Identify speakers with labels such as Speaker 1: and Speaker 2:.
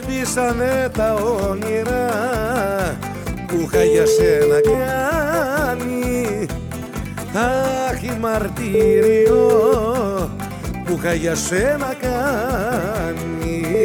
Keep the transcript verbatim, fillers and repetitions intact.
Speaker 1: σβήσανε τα όνειρα που είχα για σένα κάνει. Αχ, η μαρτύριο που είχα για σένα κάνει.